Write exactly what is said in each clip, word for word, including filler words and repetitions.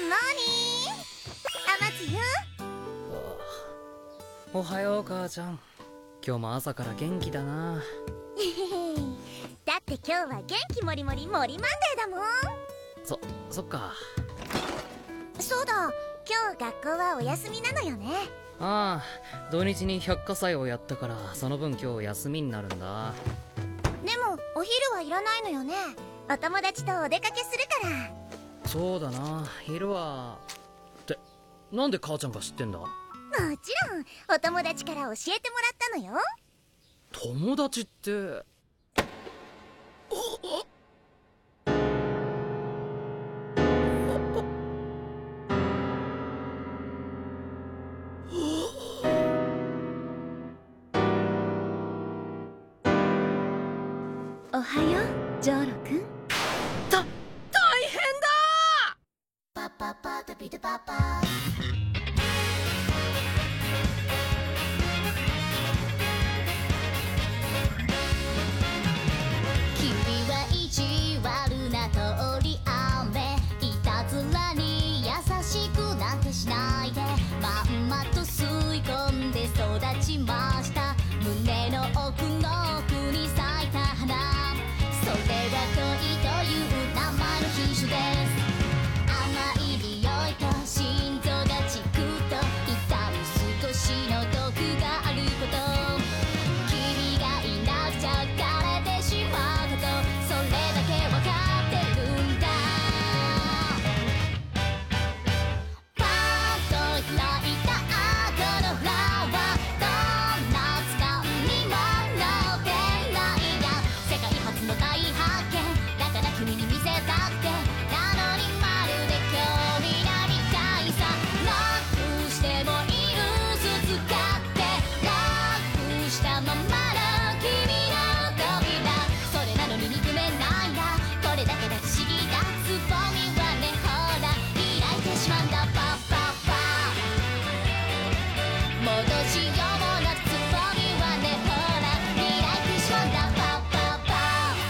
モーニング。あまつゆ。 おはよう母ちゃん。今日も朝から元気だな。 だって今日は元気もりもりもりマンデーだもん。 そ、そっか。 そうだ、今日学校はお休みなのよね。 ああ、土日に百花祭をやったからその分今日休みになるんだ。 でもお昼はいらないのよね。お友達とお出かけするから。 そうだな、昼はってなんで母ちゃんが知ってんだ？もちろんお友達から教えてもらったのよ。 友達っておはよう、ジョーロくん。 た、大変だパパパタピタパパ。 君は意地悪な通り雨、いたずらに優しくなんてしないで、まんまと吸い込んで育ちました。胸の奥の奥に咲いた花、それは恋という名前の品種です。甘い匂いと心臓がチクッと痛む少しの毒があること、君がいなくちゃ枯れてしまうこと、それだけわかってるんだ。パッと開いた赤のフラワー、どんな図鑑にも載ってないや、世界初の大発見だから君に見せたくて、なのにまるで興味ないみたいさ。ロックしてもいる鈴使ってロックしたままの君の扉、それなのに憎めないんだ。これだけで不思議だ。つぼみはね、ほら開いてしまうんだ。パッパッパ戻しようもなくつぼみはね、ほら開いてしまうんだ。パッパッパ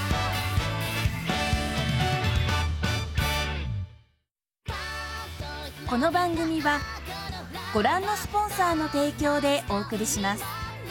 この番組はご覧のスポンサーの提供でお送りします。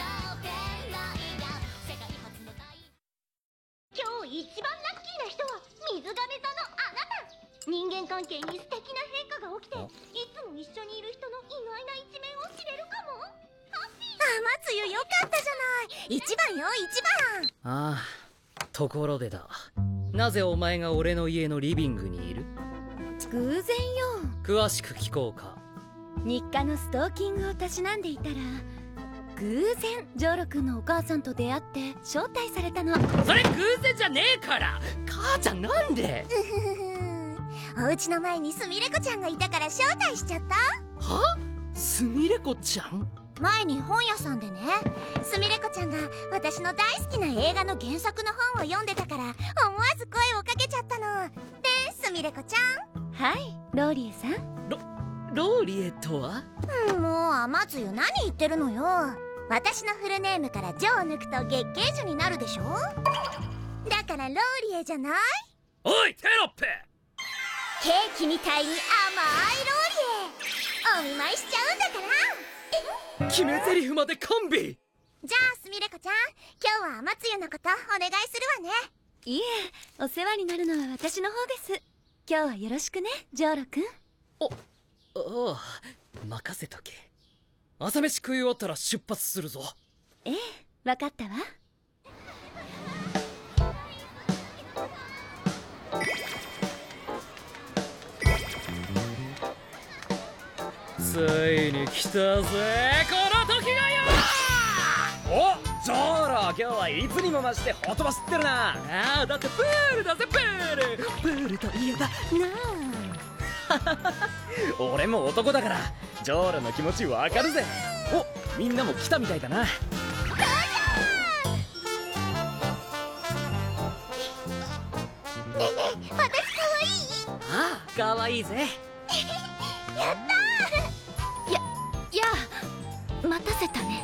今日一番ラッキーな人は水亀座のあなた。人間関係に素敵な変化が起きて、いつも一緒にいる人の意外な一面を知れるかも。ハッピー。 あまつゆよかったじゃない。一番よ、一番。 ああ、ところでだ。なぜお前が俺の家のリビングにいる？ 偶然よ。 詳しく聞こうか。 日課のストーキングをたしなんでいたら、偶然ジョーロ君のお母さんと出会って招待されたの。 それ偶然じゃねえから。母ちゃんなんで？ うふふふ。お家の前にすみれ子ちゃんがいたから招待しちゃった。 は？すみれ子ちゃん？ 前に本屋さんでね、すみれ子ちゃんが私の大好きな映画の原作の本を読んでたから、思わず声をかけちゃったの。ですみれ子ちゃん。 はい、ローリエさん。 ロ、ローリエとは？ うん、もうあまつゆ何言ってるのよ。私のフルネームから「ジョ」を抜くと月桂樹になるでしょ。だからローリエじゃない？ おいテロップ！ ケーキみたいに甘いローリエお見舞いしちゃうんだから。 決め台詞まで完備。 じゃあすみれ子ちゃん、今日はあまつゆのことお願いするわね。 いえ、お世話になるのは私の方です。今日はよろしくね、ジョーロ君。 お、ああ、任せとけ。朝飯食い終わったら出発するぞ。 ええ、わかったわ。 ついに来たぜ、この時がよ。 お、ジョーロ、今日はいつにも増してほとばしってるな。 ああ、だってプールだぜ、プール。プールといえばなあ。 俺も男だからジョーロの気持ちわかるぜ。お、みんなも来たみたいだな。 ねえねえ、私かわいい？ ああ、かわいいぜ。 やったー。 や、やあ、待たせたね。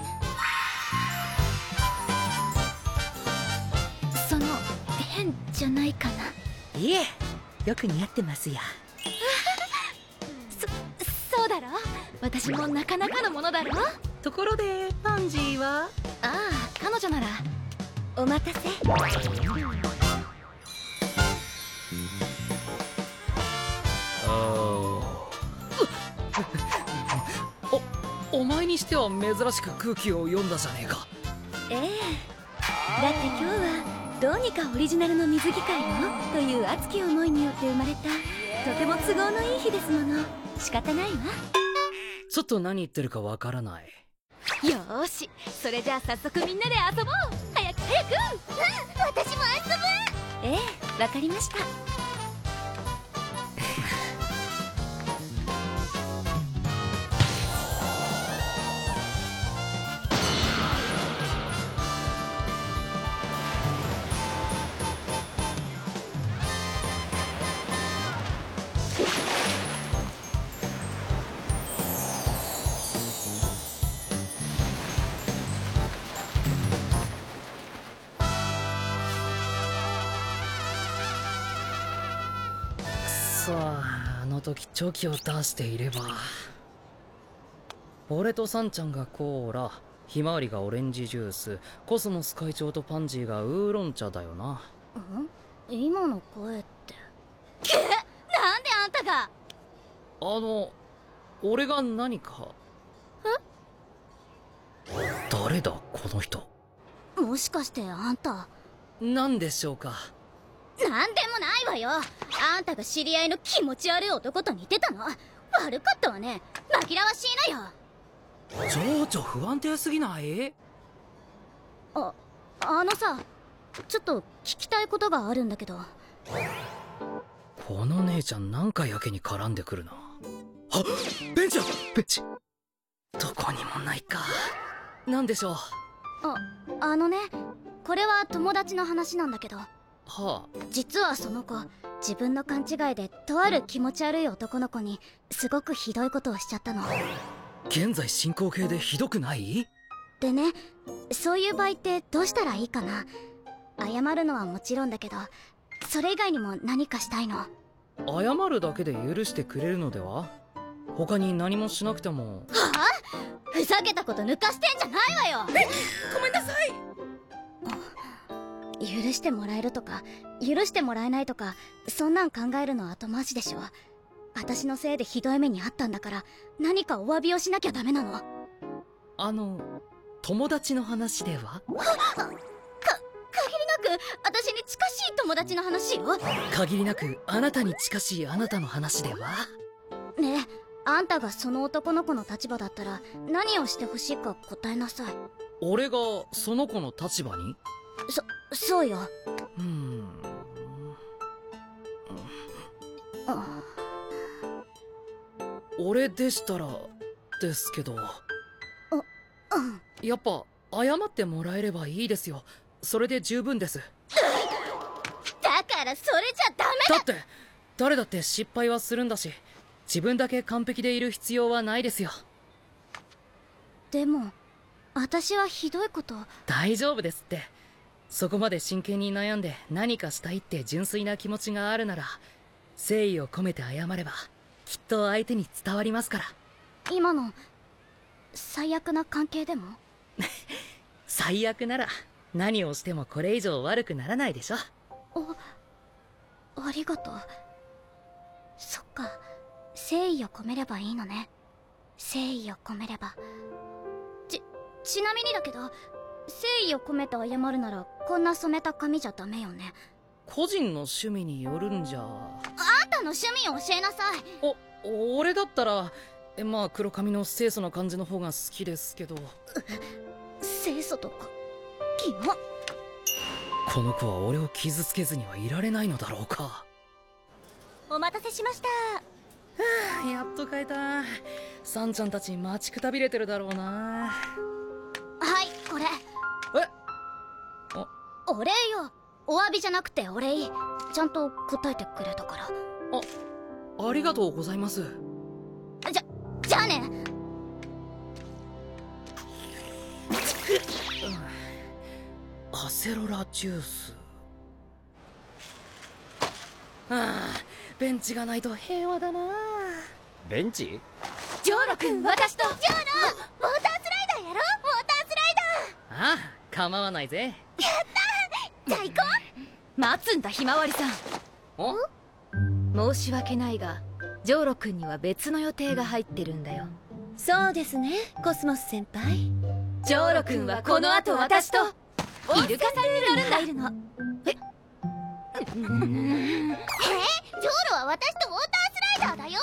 その、変じゃないかな。 いえ、よく似合ってますよ。 私もなかなかのものだろ。 ところでパンジーは？ ああ、彼女なら。お待たせ。 お、お前にしては珍しく空気を読んだじゃねえか。 ええ、だって今日はどうにかオリジナルの水着会をという熱き思いによって生まれたとても都合のいい日ですもの。仕方ないわ。 ちょっと何言ってるかわからない。 よーし、それじゃあ早速みんなで遊ぼう。早く早く。 うん、私も遊ぶ。 ええ、わかりました。 さあ、あの時チョキを出していれば。俺とサンちゃんがコーラ、ひまわりがオレンジジュース、コスモス会長とパンジーがウーロン茶だよな。 ん？今の声って。 くっ、なんであんたが。 あの、俺が何か。え？誰だこの人。 もしかしてあんた。 何でしょうか。 なんでもないわよ。あんたが知り合いの気持ち悪い男と似てたの。悪かったわね。紛らわしいなよ。 情緒不安定すぎない？ あ、あのさ、ちょっと聞きたいことがあるんだけど。 この姉ちゃんなんかやけに絡んでくるな。あ、ベンチだ！ベンチ。どこにもないか。なんでしょう。 あ、あのね、これは友達の話なんだけど。 はあ、 実はその子、自分の勘違いでとある気持ち悪い男の子にすごくひどいことをしちゃったの。 現在進行形でひどくない？ でね、そういう場合ってどうしたらいいかな。謝るのはもちろんだけど、それ以外にも何かしたいの。 謝るだけで許してくれるのでは？他に何もしなくても。 はあ？ふざけたこと抜かしてんじゃないわよ。 え、ごめんなさい。 許してもらえるとか許してもらえないとか、そんなん考えるのは後回しでしょ。私のせいでひどい目にあったんだから、何かお詫びをしなきゃダメなの。 あの、友達の話では？ か、限りなく私に近しい友達の話よ。 限りなくあなたに近しいあなたの話では？ ねえ、あんたがその男の子の立場だったら何をしてほしいか答えなさい。 俺がその子の立場に？ そ、そうよ。 うーん。 あ、 俺でしたらですけど。 うん。 やっぱ謝ってもらえればいいですよ。それで十分です。 だからそれじゃダメだ。 だって誰だって失敗はするんだし、自分だけ完璧でいる必要はないですよ。 でも私はひどいこと。 大丈夫ですって。そこまで真剣に悩んで何かしたいって純粋な気持ちがあるなら、誠意を込めて謝ればきっと相手に伝わりますから。 今の最悪な関係でも？ 最悪なら何をしてもこれ以上悪くならないでしょ。 あ、ありがとう。そっか、誠意を込めればいいのね。誠意を込めれば。ち、ちなみにだけど、誠意を込めて謝るならこんな染めた髪じゃダメよね。 個人の趣味によるんじゃ。 あんたの趣味を教えなさい。 お、俺だったらえまあ黒髪の清楚な感じの方が好きですけど。 清楚とかキモ。 この子は俺を傷つけずにはいられないのだろうか。 お待たせしました。 はあ、やっと買えた。サンちゃんたち待ちくたびれてるだろうな。 はい、これ。 え？ お礼よ。お詫びじゃなくてお礼。ちゃんと答えてくれたから。 あ、ありがとうございます。 じゃ、じゃあね。 アセロラジュース。ああ、ベンチがないと平和だな。 ベンチ？ ジョーロ君、私とジョーロ、ウォータースライダーやろ、ウォータースライダー。 ああ、構わないぜ。 じゃあ行こ待つんだ、ひまわりさん。 お申し訳ないが、ジョーロ君には別の予定が入ってるんだよ。そうですね、コスモス先輩。ジョーロ君はこの後私とイルカサルールに入るの。ええジョーロは私とウォータースライダーだよ。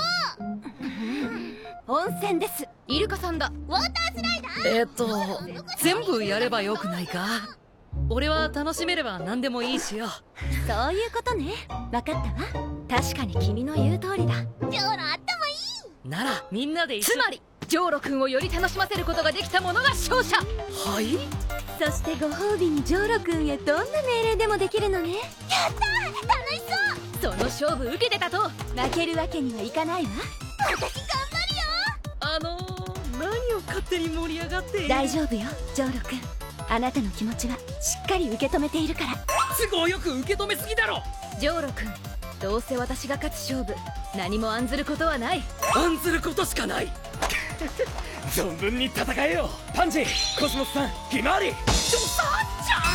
温泉です。イルカさんだ。 ウォータースライダー。 えーっと全部やればよくないか。俺は楽しめれば何でもいいしよ。 そういうことね。分かったわ。確かに君の言う通りだ。 ジョーロあってもいい。 ならみんなで一緒。 つまりジョーロ君をより楽しませることができた者が勝者。 はい。 そしてご褒美にジョーロ君へどんな命令でもできるのね。 やったー、楽しそう。 その勝負受けてたと。負けるわけにはいかないわ。 私頑張るよ。 あのー、何を勝手に盛り上がって。 大丈夫よ、ジョーロ君。あなたの気持ちはしっかり受け止めているから。 都合よく受け止めすぎだろ。 ジョーロ君、どうせ私が勝つ勝負、何も案ずることはない。 案ずることしかない。 存分に戦えよ。パンチ、コスモスさん、ひまわり。 ちょさっちゃ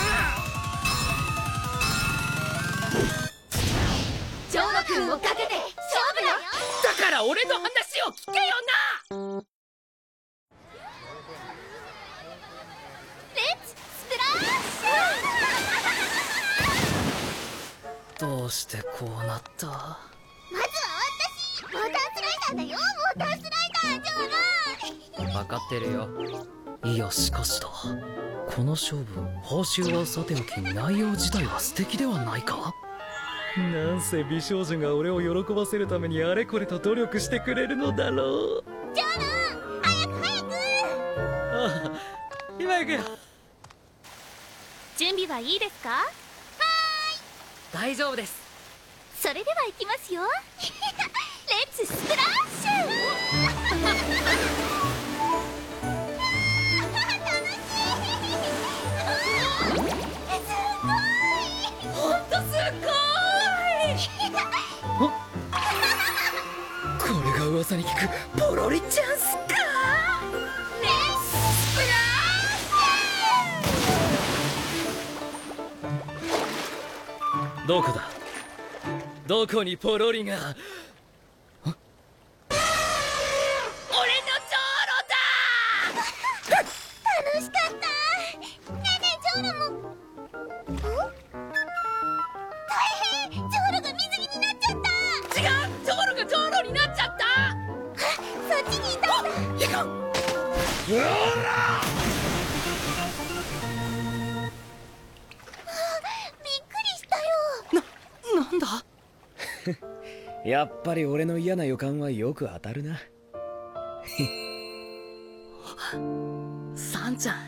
ジョーロ君をかけて勝負よ。 だから俺の話を聞けよな。 レッツスプラッシュ。 どうしてこうなった。 まずは私、ウォータースライダーだよ。ウォータースライダー、ジョーロ。 分かってるよ。いやしかしだ、この勝負、報酬はさておき内容自体は素敵ではないか。なんせ美少女が俺を喜ばせるためにあれこれと努力してくれるのだろう。 ジョーロ、早く早く。 ああ、今行くよ。 準備はいいですか？は大丈夫です。 ーい。それでは行きますよ。レッツスプラッシュ。 これが噂に聞くポロリチャンスか。 レッツスプラッシュ。 どこだ、どこにポロリが。俺のジョーロだ。 楽しかった。ねえねえ、ジョーロも。ん？大変、ジョーロが水着になっちゃった。 違う、ジョーロがジョーロになっちゃった。 そっちにいたんだ。 行こう。 うわびっくりしたよ。 な、なんだ。 やっぱり俺の嫌な予感はよく当たるな。 サンちゃん。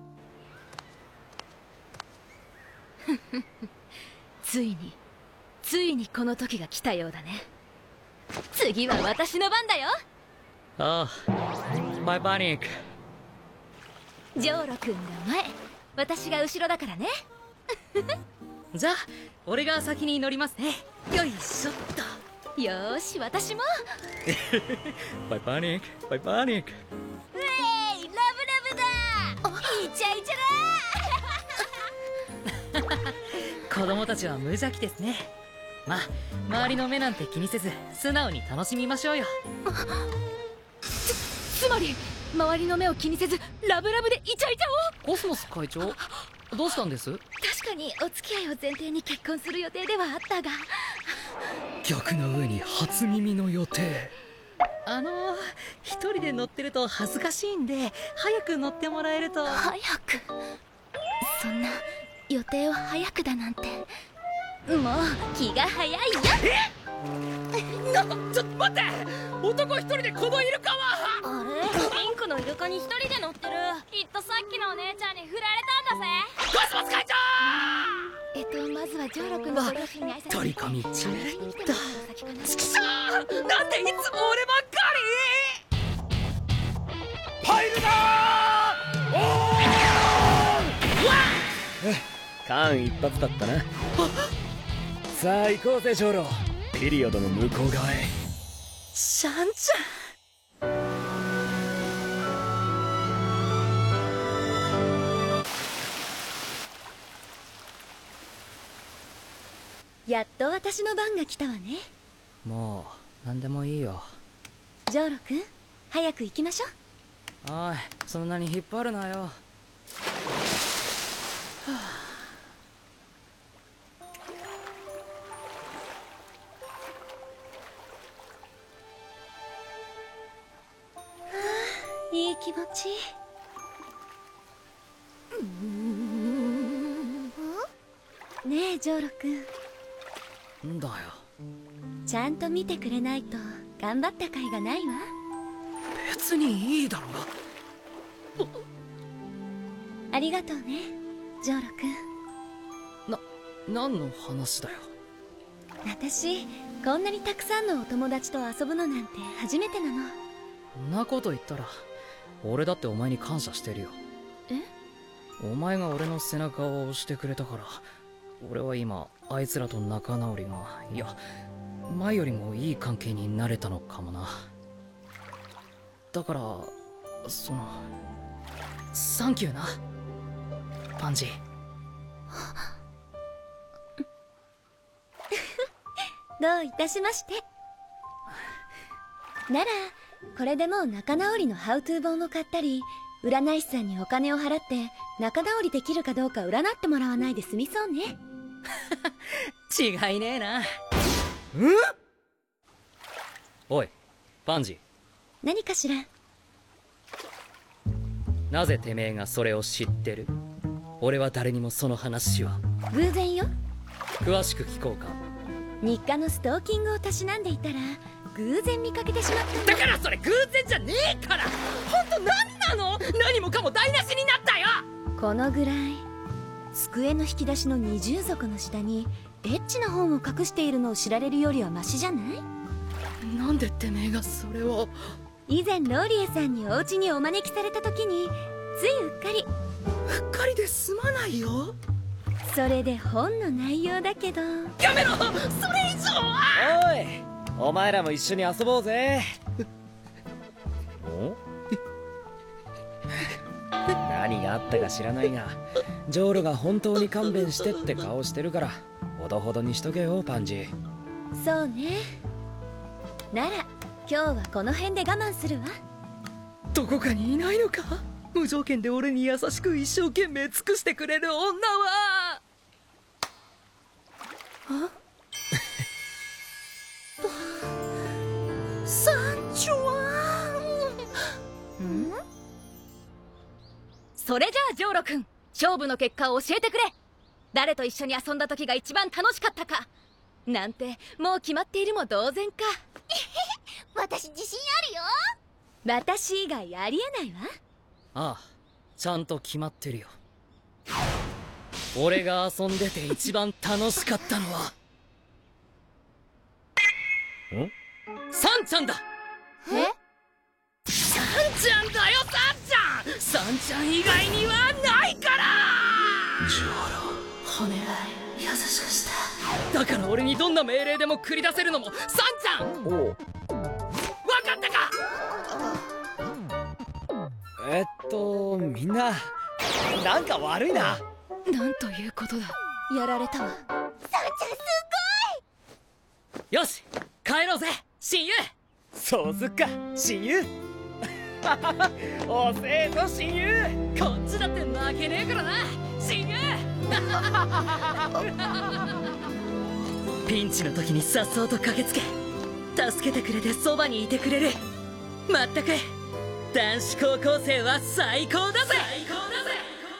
ついについにこの時が来たようだね。次は私の番だよ。 ああ、マイパニック。 ジョーロ君が前、私が後ろだからね。 じゃあ俺が先に乗りますね。よいしょっと。 よーし、私も。 マイパニック、マイパニック。 うえい、ラブラブだ。イチャイチャだ。 子供たちは無邪気ですね。まあ周りの目なんて気にせず素直に楽しみましょうよ。 つ、つまり周りの目を気にせずラブラブでイチャイチャを。 コスモス会長、どうしたんです？ 確かにお付き合いを前提に結婚する予定ではあったが。 玉の上に初耳の予定。あのー、一人で乗ってると恥ずかしいんで早く乗ってもらえると。 早く、そんな予定を早くだなんて、もう気が早いよ。 な、ちょっと待って、男一人でこのイルカは。 あれ、ピンクのイルカに一人で乗ってる。きっとさっきのお姉ちゃんに振られたんだぜ。 コスモス会長。 えっとまずはジョーロ君のご両親に挨拶。 取り込み中だ。ちくしょう、なんでいつも俺ばっかり。 パイルだー。おー間一髪だったな。さあ行こうぜジョーロ。ピリオドの向こう側へ。 シャンちゃん。 やっと私の番が来たわね。 もう何でもいいよ。 ジョーロ君、早く行きましょう。 おい、そんなに引っ張るなよ。はあ、 いい気持ち。ねえジョーロ君、 んだよ。 ちゃんと見てくれないと頑張った甲斐がないわ。 別にいいだろ。 ありがとうねジョーロ君。 な、何の話だよ。 私こんなにたくさんのお友達と遊ぶのなんて初めてなの。 そんなこと言ったら俺だってお前に感謝してるよ。 え？ お前が俺の背中を押してくれたから俺は今あいつらと仲直りが、いや前よりもいい関係になれたのかもな。だからそのサンキューなパンジー。 どういたしまして。ならこれでもう仲直りのハウトゥー本を買ったり、占い師さんにお金を払って仲直りできるかどうか占ってもらわないで済みそうね。 違いねえな。うん？おいパンジー、 何かしら。 なぜてめえがそれを知ってる？俺は誰にもその話は。 偶然よ。 詳しく聞こうか。 日課のストーキングをたしなんでいたら偶然見かけてしまったんだ。 だからそれ偶然じゃねえから。ほんと何なの？何もかも台無しになったよ。 このぐらい机の引き出しの二重底の下にエッチな本を隠しているのを知られるよりはマシじゃない？ なんでてめえがそれを。 以前ローリエさんにお家にお招きされた時についうっかり。 うっかりで済まないよ。 それで本の内容だけど。 やめろ、それ以上は。 おい、お前らも一緒に遊ぼうぜ。お何があったか知らないがジョーロが本当に勘弁してって顔してるからほどほどにしとけよパンジー。 そうね。なら今日はこの辺で我慢するわ。 どこかにいないのか？無条件で俺に優しく一生懸命尽くしてくれる女は。あサンチュアン。 ん？ それじゃあジョーロ君、勝負の結果を教えてくれ。誰と一緒に遊んだ時が一番楽しかったかなんてもう決まっているも同然か。 私自信あるよ。 私以外ありえないわ。 ああ、ちゃんと決まってるよ。俺が遊んでて一番楽しかったのはんサンちゃんだ。 え？ サンちゃんだよ、サンちゃん。サンちゃん以外にはないから。 ジョーロ、お願い優しくして。 だから俺にどんな命令でも繰り出せるのもサンちゃん。 おう、 わかったか？ えっとみんななんか悪いな。 なんということだ。 やられたわ。 サンちゃんすよし帰ろうぜ親友。 そうすっか親友。おせえぞ親友。 こっちだって負けねえからな親友。ピンチの時にさっそうと駆けつけ助けてくれてそばにいてくれる。まったく男子高校生は最高だぜ。最高だぜ。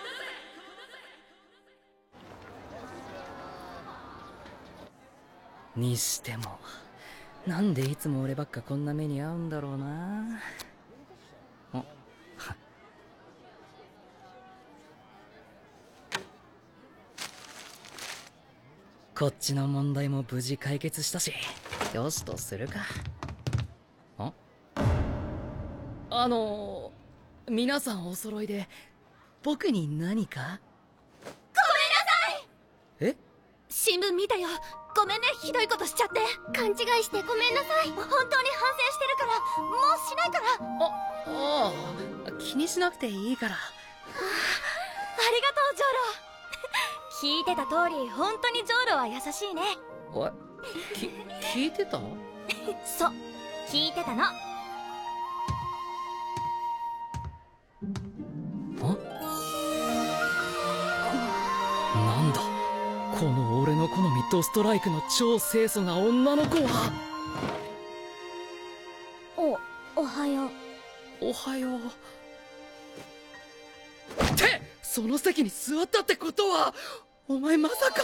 にしてもなんでいつも俺ばっかこんな目に遭うんだろうな。あこっちの問題も無事解決したしよしとするか。ああのー、皆さんお揃いで僕に何か。え？ 新聞見たよ。ごめんね、ひどいことしちゃって。 勘違いしてごめんなさい。本当に反省してるからもうしないから。 あ、ああ、気にしなくていいから。 ありがとうジョーロ。聞いてた通り本当にジョーロは優しいね。 おい、き聞いてた？ そう、聞いてたの。 なんだこの俺の好みドストライクの超清楚な女の子は。 お、おはよう。 おはようってその席に座ったってことはお前まさか。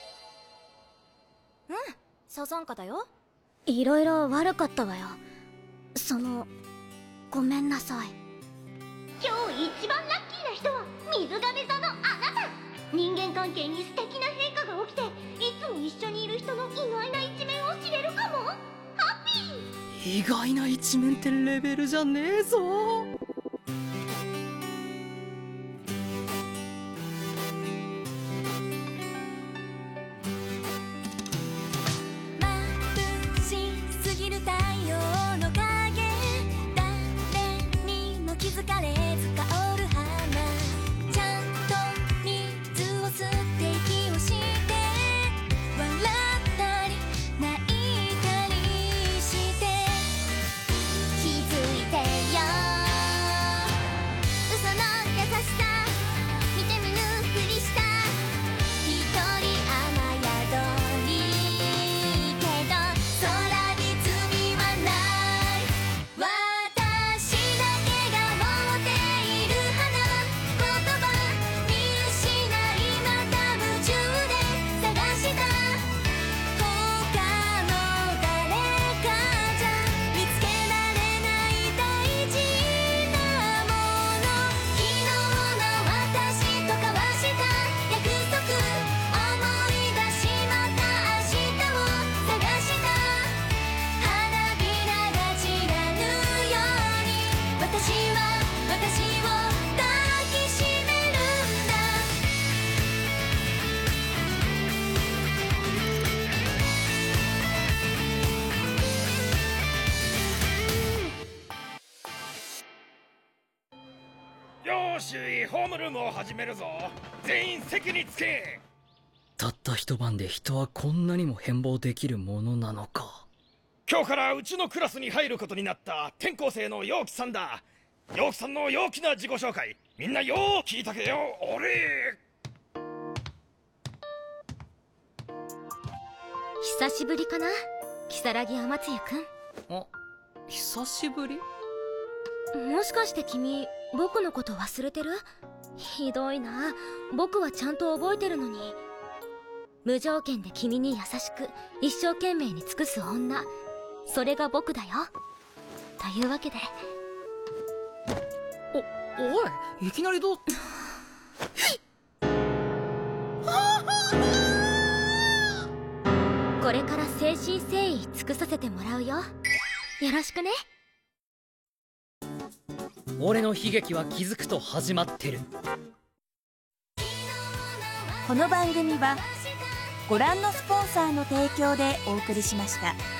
うん、サザンカだよ。いろいろ悪かったわよ。その、ごめんなさい。 今日一番ラッキーな人は水亀座のあなた。人間関係に素敵な変化が起きて、いつも一緒にいる人の意外な一面を知れるかも。ハッピー。 意外な一面ってレベルじゃねえぞ。 眩しすぎる太陽の影、誰にも気づかれず香る花、ちゃんと水を吸って息をして笑ったり泣いたりして、気づいてよ嘘の優しさ、見て見ぬふりした一人雨宿りけど空に罪はない。私だけが持っている花言葉見失いまた夢中で探した、他の誰かじゃ見つけられない大事なもの、昨日の私と交わした約束思い出しまた明日を探した、花びらが散らぬように私は私を抱きしめるんだ。 よーし、ホームルームを始めるぞ。全員席につけ。 たった一晩で人はこんなにも変貌できるものなのか。 今日からうちのクラスに入ることになった転校生の陽気さんだ。陽気さんの陽気な自己紹介、みんなよー聞いたけよ。俺久しぶりかな、如月天露くん。 あ、久しぶり？ もしかして君、僕のこと忘れてる？ひどいな。僕はちゃんと覚えてるのに。無条件で君に優しく一生懸命に尽くす女、それが僕だよ。というわけで、 お、おい、いきなりどうこれから誠心誠意尽くさせてもらうよ。よろしくね。 俺の悲劇は気づくと始まってる。 この番組はご覧のスポンサーの提供でお送りしました。